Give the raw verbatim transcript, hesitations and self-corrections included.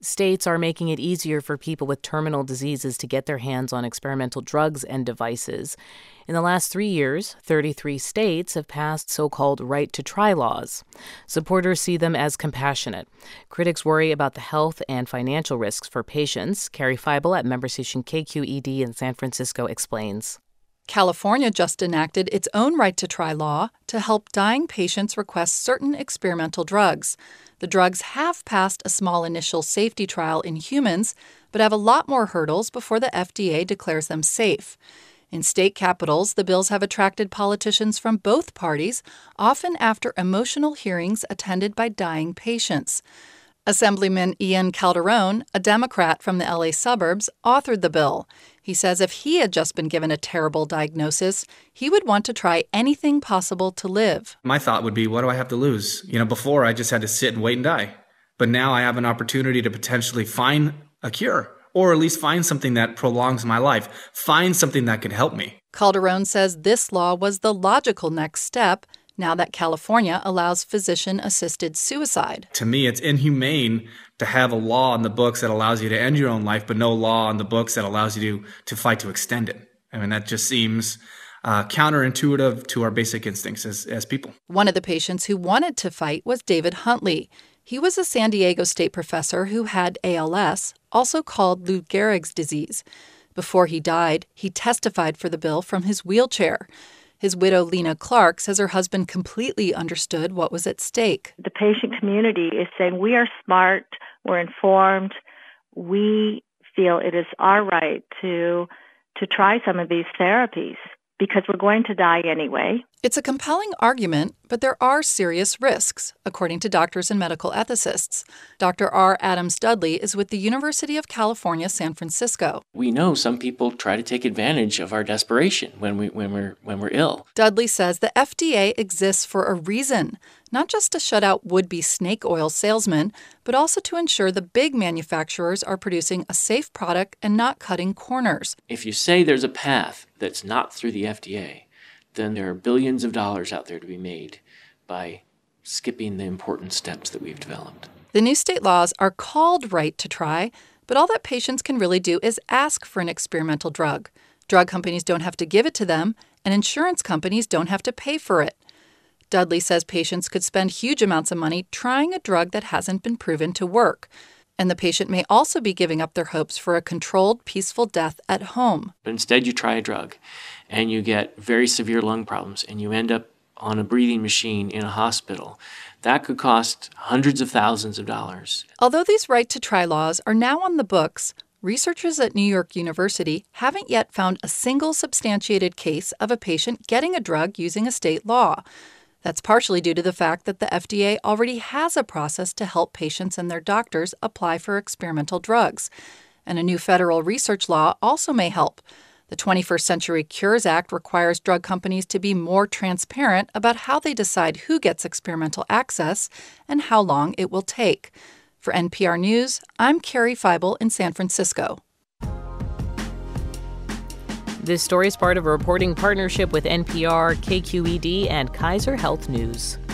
States are making it easier for people with terminal diseases to get their hands on experimental drugs and devices. In the last three years, thirty-three states have passed so-called right-to-try laws. Supporters see them as compassionate. Critics worry about the health and financial risks for patients. Carrie Feibel at member station K Q E D in San Francisco explains. California just enacted its own right-to-try law to help dying patients request certain experimental drugs. The drugs have passed a small initial safety trial in humans, but have a lot more hurdles before the F D A declares them safe. In state capitals, the bills have attracted politicians from both parties, often after emotional hearings attended by dying patients. Assemblyman Ian Calderon, a Democrat from the L A suburbs, authored the bill. He says if he had just been given a terrible diagnosis, he would want to try anything possible to live. My thought would be, what do I have to lose? You know, before I just had to sit and wait and die. But now I have an opportunity to potentially find a cure, or at least find something that prolongs my life, find something that could help me. Calderon says this law was the logical next step now that California allows physician-assisted suicide. To me, it's inhumane to have a law in the books that allows you to end your own life, but no law in the books that allows you to, to fight to extend it. I mean, that just seems uh, counterintuitive to our basic instincts as, as people. One of the patients who wanted to fight was David Huntley. He was a San Diego State professor who had A L S, also called Lou Gehrig's disease. Before he died, he testified for the bill from his wheelchair. His widow, Lena Clark, says her husband completely understood what was at stake. The patient community is saying we are smart, we're informed, we feel it is our right to to try some of these therapies because we're going to die anyway. It's a compelling argument, but there are serious risks, according to doctors and medical ethicists. Doctor R. Adams Dudley is with the University of California, San Francisco. We know some people try to take advantage of our desperation when we when we're when we're ill. Dudley says the F D A exists for a reason, not just to shut out would-be snake oil salesmen, but also to ensure the big manufacturers are producing a safe product and not cutting corners. If you say there's a path that's not through the F D A, then there are billions of dollars out there to be made by skipping the important steps that we've developed. The new state laws are called right to try, but all that patients can really do is ask for an experimental drug. Drug companies don't have to give it to them, and insurance companies don't have to pay for it. Dudley says patients could spend huge amounts of money trying a drug that hasn't been proven to work. And the patient may also be giving up their hopes for a controlled, peaceful death at home. But instead you try a drug and you get very severe lung problems and you end up on a breathing machine in a hospital. That could cost hundreds of thousands of dollars. Although these right-to-try laws are now on the books, researchers at New York University haven't yet found a single substantiated case of a patient getting a drug using a state law. That's partially due to the fact that the F D A already has a process to help patients and their doctors apply for experimental drugs. And a new federal research law also may help. The twenty-first Century Cures Act requires drug companies to be more transparent about how they decide who gets experimental access and how long it will take. For N P R News, I'm Carrie Feibel in San Francisco. This story is part of a reporting partnership with N P R, K Q E D, and Kaiser Health News.